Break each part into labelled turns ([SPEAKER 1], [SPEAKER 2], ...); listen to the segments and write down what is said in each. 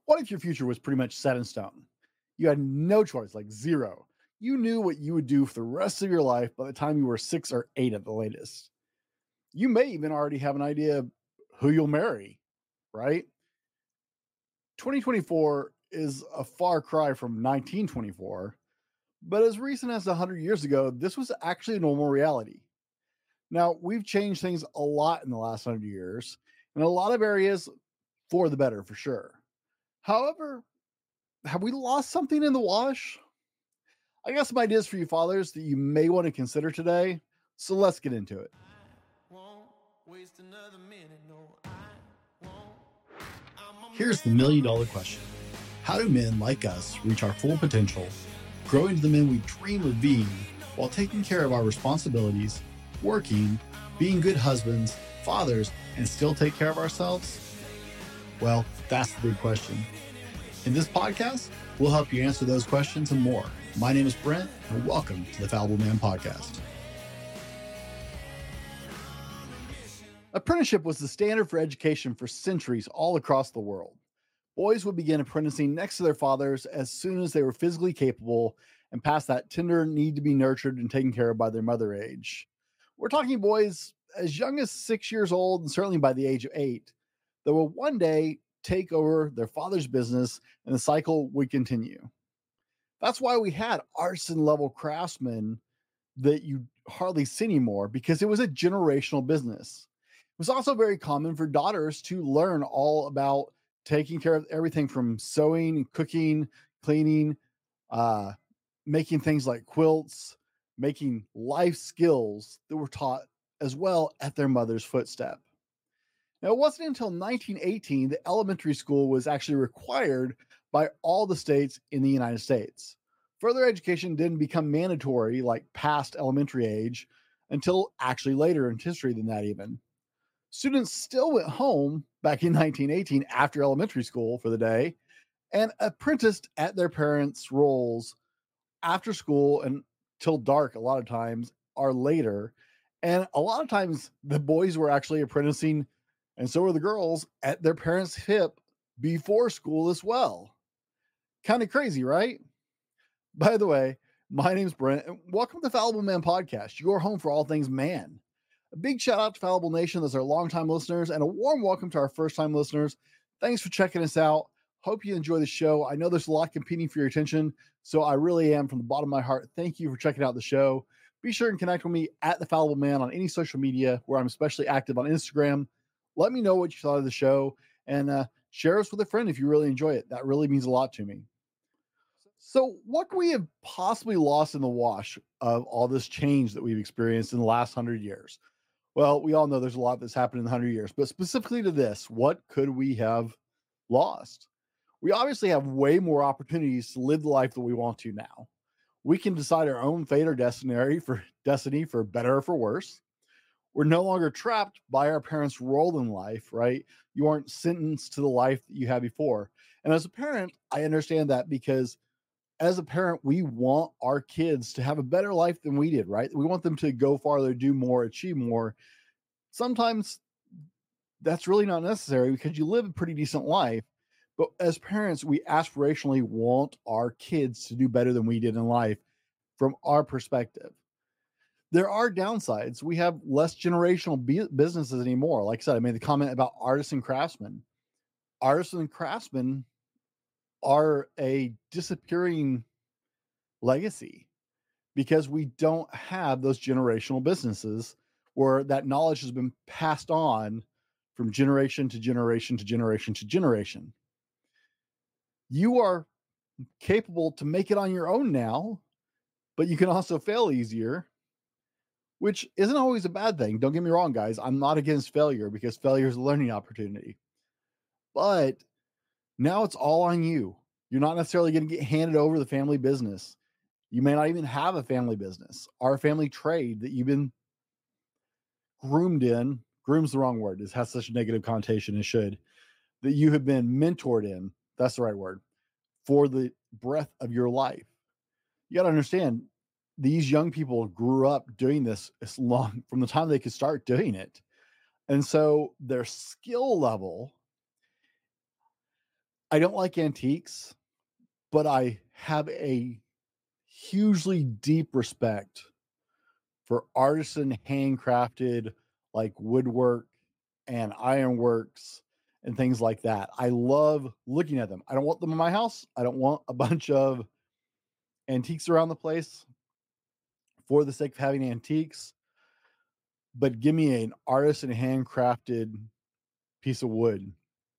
[SPEAKER 1] What if your future was pretty much set in stone? You had no choice, like zero. You knew what you would do for the rest of your life by the time you were 6 or 8 at the latest. You may even already have an idea of who you'll marry, right? 2024 is a far cry from 1924, but as recent as 100 years ago, this was actually a normal reality. Now, we've changed things a lot in the last 100 years, in a lot of areas for the better, for sure. However, have we lost something in the wash? I got some ideas for you fathers that you may want to consider today. So let's get into it.
[SPEAKER 2] Won't waste another minute. No, I won't. I'm a
[SPEAKER 3] Here's the
[SPEAKER 2] man.
[SPEAKER 3] $1,000,000 question. How do men like us reach our full potential, grow into the men we dream of being, while taking care of our responsibilities, working, being good husbands, fathers, and still take care of ourselves? Well, that's the big question. In this podcast, we'll help you answer those questions and more. My name is Brent, and welcome to the Fallible Man Podcast.
[SPEAKER 1] Apprenticeship was the standard for education for centuries all across the world. Boys would begin apprenticing next to their fathers as soon as they were physically capable and past that tender need to be nurtured and taken care of by their mother age. We're talking boys as young as 6 years old and certainly by the age of 8 that will one day take over their father's business and the cycle would continue. That's why we had artisan level craftsmen that you hardly see anymore because it was a generational business. It was also very common for daughters to learn all about taking care of everything from sewing, cooking, cleaning, uh, making things like quilts, making life skills that were taught as well at their mother's footstep. Now, it wasn't until 1918 that elementary school was actually required by all the states in the United States. Further education didn't become mandatory like past elementary age until actually later in history than that, even. Students still went home back in 1918 after elementary school for the day and apprenticed at their parents' roles after school and till dark a lot of times or later. And a lot of times the boys were actually apprenticing and so were the girls at their parents' hip before school as well. Kind of crazy, right? By the way, my name's Brent, and welcome to the Fallible Man Podcast, your home for all things man. A big shout out to Fallible Nation, that's our longtime listeners, and a warm welcome to our first time listeners. Thanks for checking us out. Hope you enjoy the show. I know there's a lot competing for your attention, so I really am, from the bottom of my heart, thank you for checking out the show. Be sure and connect with me at the Fallible Man on any social media where I'm especially active on Instagram. Let me know what you thought of the show and share us with a friend if you really enjoy it. That really means a lot to me. So, what could we have possibly lost in the wash of all this change that we've experienced in the last 100 years? Well, we all know there's a lot that's happened in the 100 years, but specifically to this, what could we have lost? We obviously have way more opportunities to live the life that we want to now. We can decide our own fate or destiny for better or for worse. We're no longer trapped by our parents' role in life, right? You aren't sentenced to the life that you had before. And as a parent, I understand that because as a parent, we want our kids to have a better life than we did, right? We want them to go farther, do more, achieve more. Sometimes that's really not necessary because you live a pretty decent life. But as parents, we aspirationally want our kids to do better than we did in life from our perspective. There are downsides. We have less generational businesses anymore. Like I said, I made the comment about artists and craftsmen. Artists and craftsmen are a disappearing legacy because we don't have those generational businesses where that knowledge has been passed on from generation to generation to generation to generation. You are capable to make it on your own now, but you can also fail easier, which isn't always a bad thing. Don't get me wrong, guys. I'm not against failure because failure is a learning opportunity. But now it's all on you. You're not necessarily going to get handed over the family business. You may not even have a family business or a family trade that you've been groomed in. Groom's the wrong word. It has such a negative connotation. It should. That you have been mentored in. That's the right word. For the breadth of your life. You got to understand, these young people grew up doing this as long from the time they could start doing it. And so their skill level I don't like antiques, but I have a hugely deep respect for artisan handcrafted like woodwork and ironworks and things like that. I love looking at them. I don't want them in my house. I don't want a bunch of antiques around the place for the sake of having antiques, but give me an artisan handcrafted piece of wood.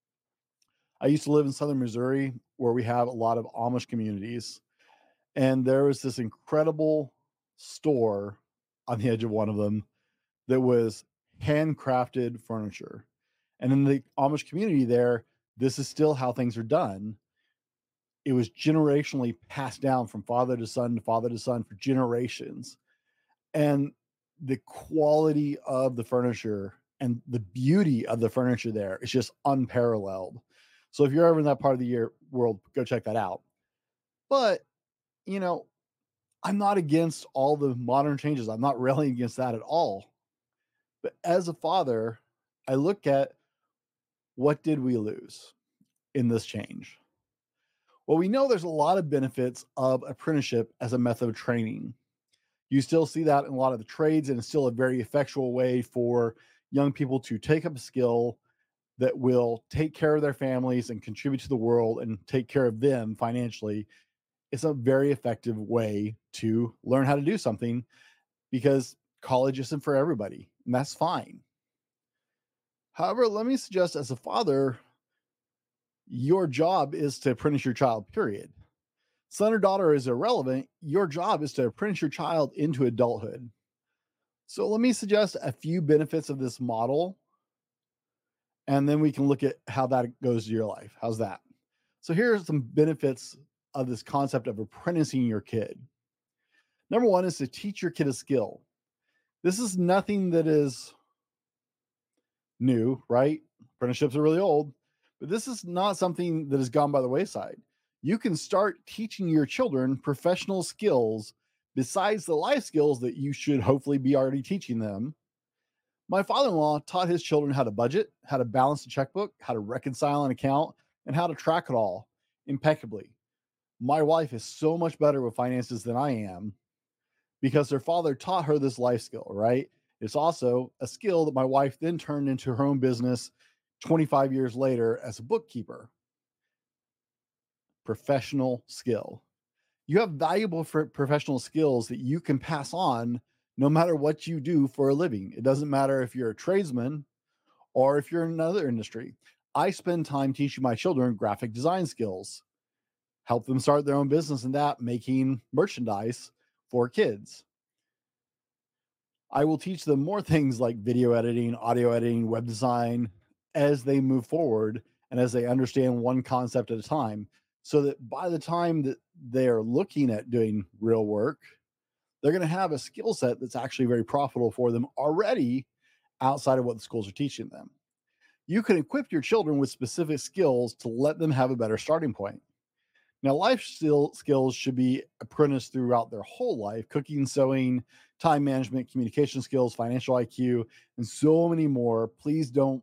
[SPEAKER 1] I used to live in southern Missouri where we have a lot of Amish communities, and there was this incredible store on the edge of one of them that was handcrafted furniture. And in the Amish community there, this is still how things are done. It was generationally passed down from father to son to father to son for generations. And the quality of the furniture and the beauty of the furniture there is just unparalleled. So if you're ever in that part of the year world, go check that out. But, you know, I'm not against all the modern changes. I'm not railing against that at all. But as a father, I look at what did we lose in this change? Well, we know there's a lot of benefits of apprenticeship as a method of training. You still see that in a lot of the trades, and it's still a very effectual way for young people to take up a skill that will take care of their families and contribute to the world and take care of them financially. It's a very effective way to learn how to do something because college isn't for everybody, and that's fine. However, let me suggest as a father, your job is to apprentice your child, period. Son or daughter is irrelevant. Your job is to apprentice your child into adulthood. So let me suggest a few benefits of this model, and then we can look at how that goes to your life. How's that? So here are some benefits of this concept of apprenticing your kid. Number one is to teach your kid a skill. This is nothing that is new, right? Apprenticeships are really old, but this is not something that has gone by the wayside. You can start teaching your children professional skills besides the life skills that you should hopefully be already teaching them. My father-in-law taught his children how to budget, how to balance a checkbook, how to reconcile an account, and how to track it all impeccably. My wife is so much better with finances than I am because her father taught her this life skill, right? It's also a skill that my wife then turned into her own business 25 years later as a bookkeeper. Professional skill. You have valuable professional skills that you can pass on no matter what you do for a living. It doesn't matter if you're a tradesman or if you're in another industry. I spend time teaching my children graphic design skills, help them start their own business in that, making merchandise for kids. I will teach them more things like video editing, audio editing, web design as they move forward and as they understand one concept at a time, so that by the time that they're looking at doing real work, they're going to have a skill set that's actually very profitable for them already outside of what the schools are teaching them. You can equip your children with specific skills to let them have a better starting point. Now, life skills should be apprenticed throughout their whole life: cooking, sewing, time management, communication skills, financial IQ, and so many more. Please don't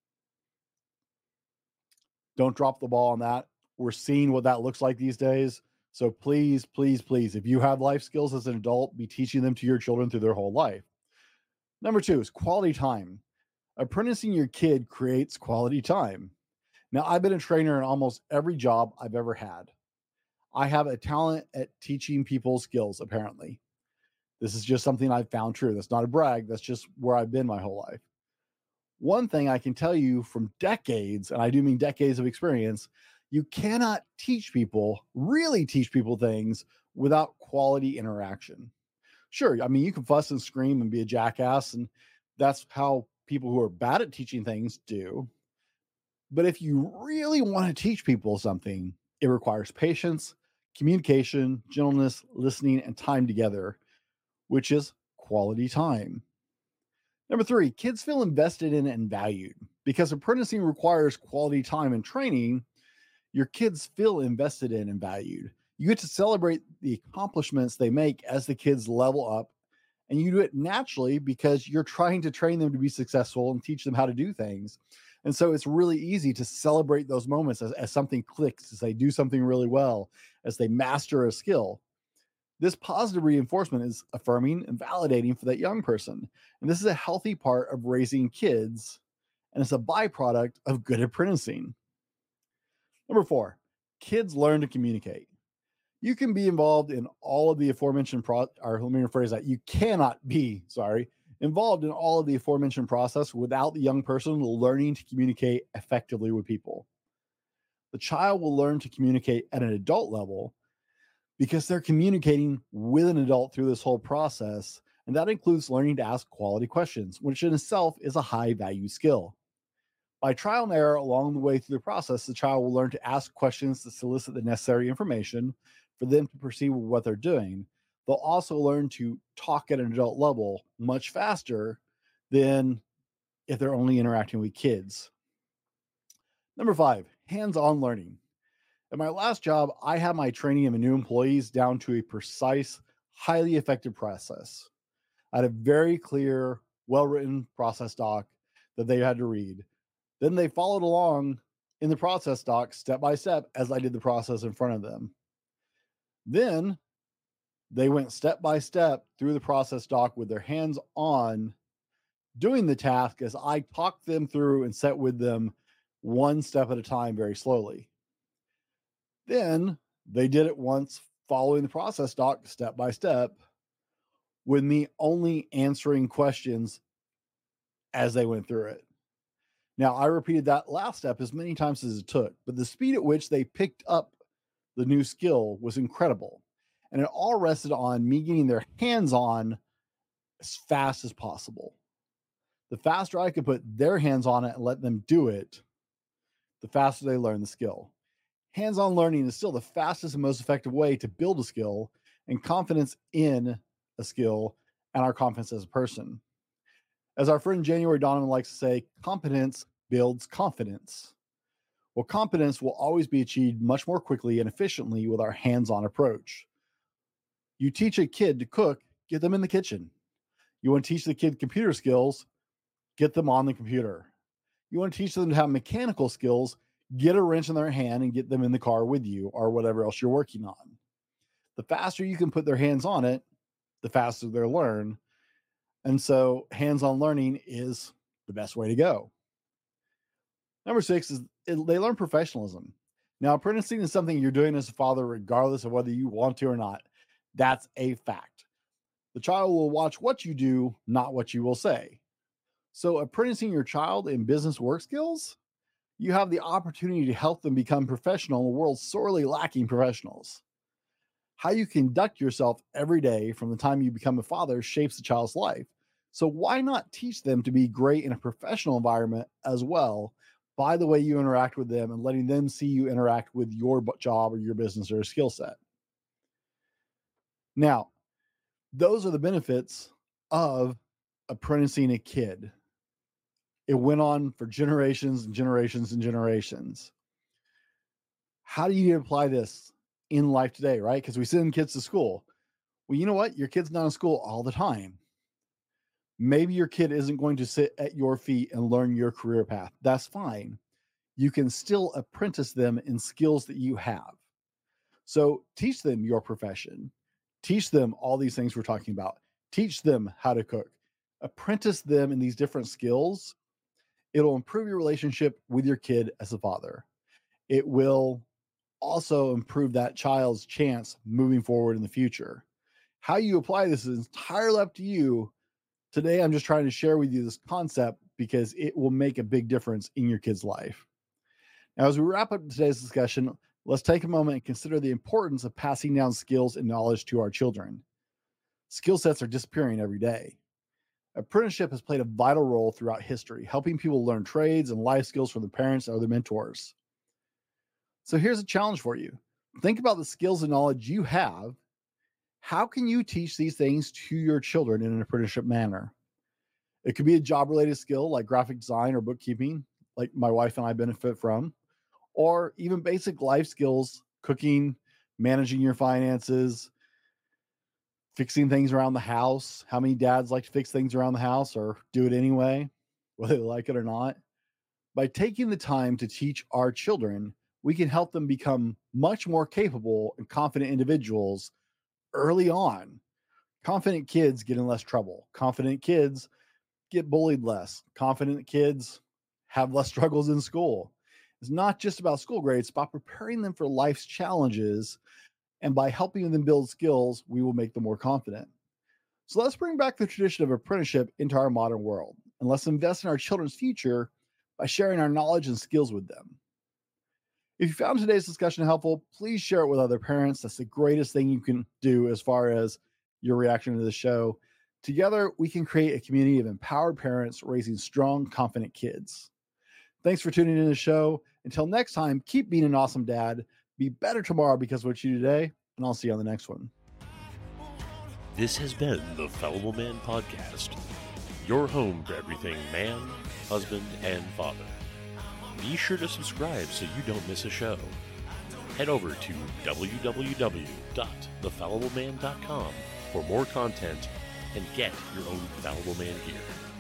[SPEAKER 1] drop the ball on that. We're seeing what that looks like these days. So please, please, please, if you have life skills as an adult, be teaching them to your children through their whole life. Number two is quality time. Apprenticing your kid creates quality time. Now, I've been a trainer in almost every job I've ever had. I have a talent at teaching people skills, apparently. This is just something I've found true. That's not a brag. That's just where I've been my whole life. One thing I can tell you from decades, and I do mean decades of experience, you cannot really teach people things without quality interaction. Sure, I mean, you can fuss and scream and be a jackass, and that's how people who are bad at teaching things do. But if you really want to teach people something, it requires patience, communication, gentleness, listening, and time together, which is quality time. Number three, kids feel invested in and valued. Because apprenticing requires quality time and training, your kids feel invested in and valued. You get to celebrate the accomplishments they make as the kids level up, and you do it naturally because you're trying to train them to be successful and teach them how to do things. And so it's really easy to celebrate those moments as something clicks, as they do something really well, as they master a skill. This positive reinforcement is affirming and validating for that young person. And this is a healthy part of raising kids, and it's a byproduct of good apprenticing. Number 4, kids learn to communicate. You can be involved in all of the aforementioned or let me rephrase that. You cannot be, involved in all of the aforementioned process without the young person learning to communicate effectively with people. The child will learn to communicate at an adult level because they're communicating with an adult through this whole process. And that includes learning to ask quality questions, which in itself is a high value skill. By trial and error along the way through the process, the child will learn to ask questions to solicit the necessary information for them to proceed with what they're doing. They'll also learn to talk at an adult level much faster than if they're only interacting with kids. Number 5, hands-on learning. At my last job, I had my training of new employees down to a precise, highly effective process. I had a very clear, well-written process doc that they had to read. Then they followed along in the process doc step by step as I did the process in front of them. Then they went step by step through the process doc with their hands on doing the task as I talked them through and set with them one step at a time very slowly. Then they did it once following the process doc step by step with me only answering questions as they went through it. Now, I repeated that last step as many times as it took, but the speed at which they picked up the new skill was incredible. And it all rested on me getting their hands on as fast as possible. The faster I could put their hands on it and let them do it, the faster they learn the skill. Hands-on learning is still the fastest and most effective way to build a skill and confidence in a skill and our confidence as a person. As our friend January Donovan likes to say, competence builds confidence. Well, competence will always be achieved much more quickly and efficiently with our hands-on approach. You teach a kid to cook, get them in the kitchen. You want to teach the kid computer skills, get them on the computer. You want to teach them to have mechanical skills, get a wrench in their hand and get them in the car with you or whatever else you're working on. The faster you can put their hands on it, the faster they'll learn. And so hands-on learning is the best way to go. Number 6 is they learn professionalism. Now, apprenticing is something you're doing as a father, regardless of whether you want to or not. That's a fact. The child will watch what you do, not what you will say. So apprenticing your child in business work skills, you have the opportunity to help them become professional in a world sorely lacking professionals. How you conduct yourself every day from the time you become a father shapes the child's life. So why not teach them to be great in a professional environment as well by the way you interact with them and letting them see you interact with your job or your business or skill set? Now, those are the benefits of apprenticing a kid. It went on for generations and generations and generations. How do you apply this in life today, right? Because we send kids to school. Well, you know what? Your kid's not in school all the time. Maybe your kid isn't going to sit at your feet and learn your career path. That's fine. You can still apprentice them in skills that you have. So teach them your profession. Teach them all these things we're talking about. Teach them how to cook. Apprentice them in these different skills. It'll improve your relationship with your kid as a father. It will also improve that child's chance moving forward in the future. How you apply this is entirely up to you. Today, I'm just trying to share with you this concept because it will make a big difference in your kid's life. Now, as we wrap up today's discussion, let's take a moment and consider the importance of passing down skills and knowledge to our children. Skill sets are disappearing every day. Apprenticeship has played a vital role throughout history, helping people learn trades and life skills from their parents or their mentors. So here's a challenge for you. Think about the skills and knowledge you have. How can you teach these things to your children in an apprenticeship manner? It could be a job-related skill like graphic design or bookkeeping, like my wife and I benefit from, or even basic life skills, cooking, managing your finances, fixing things around the house. How many dads like to fix things around the house or do it anyway, whether they like it or not? By taking the time to teach our children, we can help them become much more capable and confident individuals early on. Confident kids get in less trouble. Confident kids get bullied less. Confident kids have less struggles in school. It's not just about school grades, it's about preparing them for life's challenges. And by helping them build skills, we will make them more confident. So let's bring back the tradition of apprenticeship into our modern world. And let's invest in our children's future by sharing our knowledge and skills with them. If you found today's discussion helpful, please share it with other parents. That's the greatest thing you can do as far as your reaction to the show. Together, we can create a community of empowered parents raising strong, confident kids. Thanks for tuning in to the show. Until next time, keep being an awesome dad. Be better tomorrow because of what you do today, and I'll see you on the next one.
[SPEAKER 4] This has been the Fallible Man Podcast, your home for everything man, husband, and father. Be sure to subscribe so you don't miss a show. Head over to www.thefallibleman.com for more content and get your own Fallible Man gear.